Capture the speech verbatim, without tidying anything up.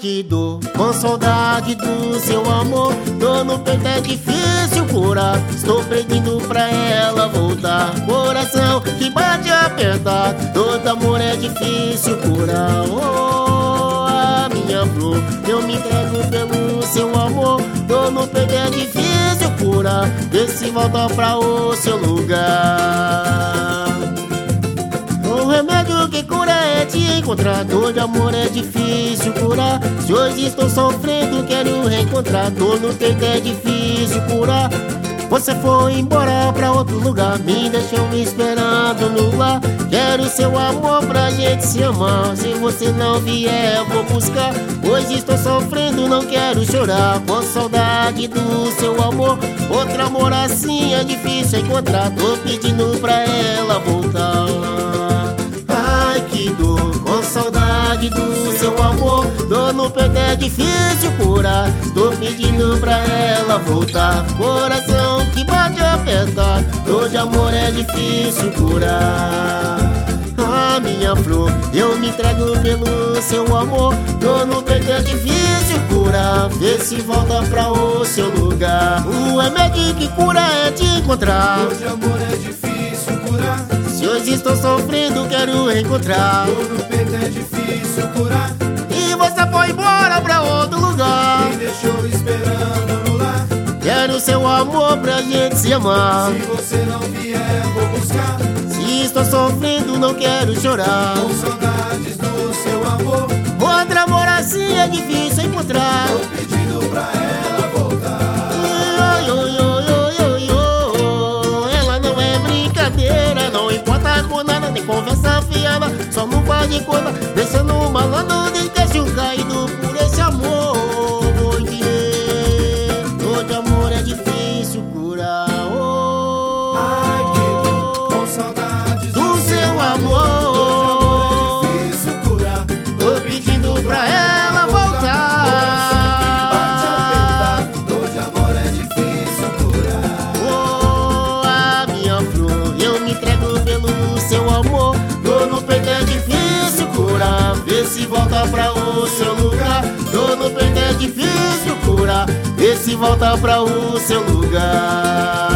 que dor, com saudade do seu amor. Dor no peito é difícil curar, estou pedindo pra ela voltar. Coração que bate apertado, todo amor é difícil curar. Oh, a minha flor, eu me entrego pelo seu amor. Dor no peito é difícil curar, vê se volta pra o seu lugar. O remédio que cura é te encontrar, dor de amor é difícil curar. Se hoje estou sofrendo, quero reencontrar, dor no peito é difícil curar. Você foi embora pra outro lugar, me deixou me esperando no lar. Quero seu amor pra gente se amar, se você não vier eu vou buscar. Hoje estou sofrendo, não quero chorar, com saudade do seu amor. Outro amor assim é difícil encontrar, tô pedindo pra ela voltar. Ai que dor, com saudade do seu amor. Dor no peito é difícil curar, estou pedindo pra ela voltar. Coração que bate apertado, dor de amor é difícil curar. Ah, minha flor, eu me entrego pelo seu amor. Dor no peito é difícil curar, vê se volta pra o seu lugar. O remédio que cura é te encontrar, dor de amor é difícil curar. Se hoje estou sofrendo, quero reencontrar. Dor no peito é difícil curar, e você foi embora pra outro lugar, me deixou esperando no lar. Quero seu amor pra gente se amar, se você não vier vou buscar. Se estou sofrendo não quero chorar, com saudades do seu amor. Outro amor assim é difícil encontrar, tô pedindo pra ela voltar. Oi, oi, oi, oi, oi, oi. Ela não é brincadeira, não importa com nada, nem conversa fiada, só não faz de conta, deixando um malandro de deixo caído por esse amor. Vou entender, dor de amor é difícil curar. Oh, ai que dor, com saudades do seu amor, dor de amor é difícil curar, tô pedindo pra ela voltar. Dor de amor é difícil curar. Oh, a minha flor, eu me entrego pelo seu amor. Dor no peito é difícil curar, vê se volta pra o seu lugar. Dor no peito é difícil curar, vê se volta pra o seu lugar.